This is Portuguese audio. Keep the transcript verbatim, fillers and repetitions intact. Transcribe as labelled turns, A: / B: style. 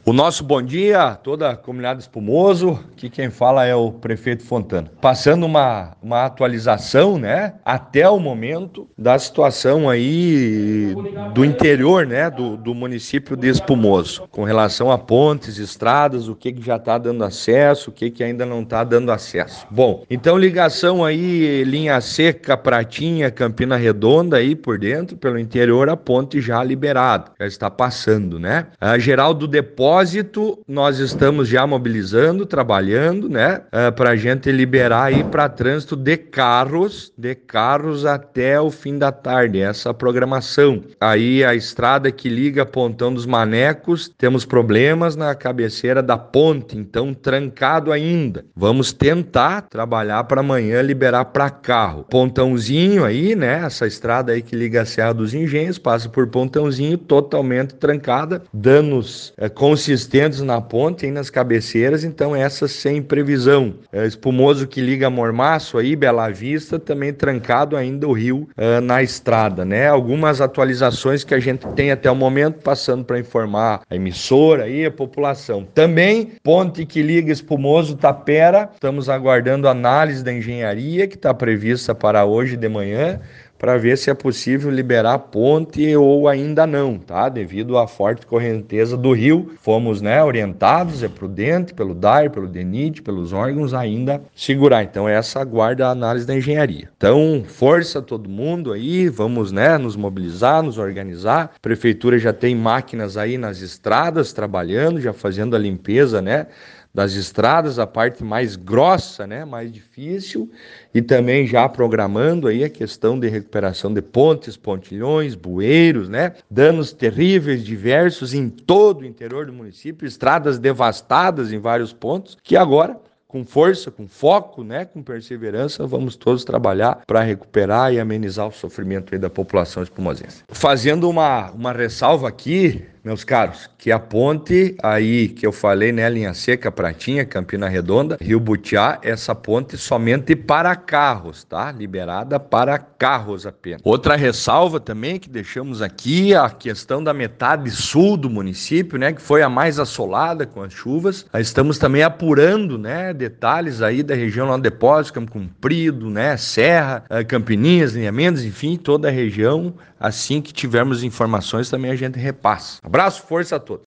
A: O nosso bom dia a toda a comunidade Espumoso, aqui quem fala é o prefeito Fontana. Passando uma, uma atualização, né, até o momento da situação aí do interior, né, do, do município de Espumoso, com relação a pontes, estradas, o que, que já está dando acesso, o que, que ainda não está dando acesso. Bom, então ligação aí, linha seca, Pratinha, Campina Redonda aí por dentro, pelo interior, a ponte já liberada, já está passando, né? A geral do depósito, nós estamos já mobilizando, trabalhando, né, uh, para a gente liberar aí para trânsito de carros, de carros até o fim da tarde, essa programação. Aí a estrada que liga Pontão dos Manecos, temos problemas na cabeceira da ponte, então trancado ainda. Vamos tentar trabalhar para amanhã liberar para carro. Pontãozinho aí, né, essa estrada aí que liga a Serra dos Engenhos, passa por Pontãozinho, totalmente trancada, danos é, consistentes na ponte e nas cabeceiras, então essas sem previsão. É, Espumoso que liga Mormaço aí, Bela Vista, também trancado ainda o rio é, na estrada, né? Algumas atualizações que a gente tem até o momento, passando para informar a emissora e a população. Também, ponte que liga Espumoso Tapera, estamos aguardando análise da engenharia que está prevista para hoje de manhã, para ver se é possível liberar a ponte ou ainda não, tá? Devido à forte correnteza do rio, fomos, né, orientados, é prudente pelo D A I R, pelo D E N I T, pelos órgãos ainda segurar. Então essa aguarda a análise da engenharia. Então, força todo mundo aí, vamos, né, nos mobilizar, nos organizar. A prefeitura já tem máquinas aí nas estradas trabalhando, já fazendo a limpeza, né, das estradas, a parte mais grossa, né, mais difícil, e também já programando aí a questão de recuperação de pontes, pontilhões, bueiros, né, danos terríveis, diversos em todo o interior do município, estradas devastadas em vários pontos, que agora, com força, com foco, né, com perseverança, vamos todos trabalhar para recuperar e amenizar o sofrimento aí da população espumosense. Fazendo uma, uma ressalva aqui, meus caros, que a ponte aí que eu falei, né, linha seca, Pratinha, Campina Redonda, Rio Butiá, essa ponte somente para carros, tá? Liberada para carros apenas. Outra ressalva também que deixamos aqui, a questão da metade sul do município, né, que foi a mais assolada com as chuvas. Estamos também apurando, né, detalhes aí da região lá do depósito, Campo Comprido, né, Serra, Campininhas, Linha Mendes, enfim, toda a região. Assim que tivermos informações também a gente repassa. Abraço, força a todos.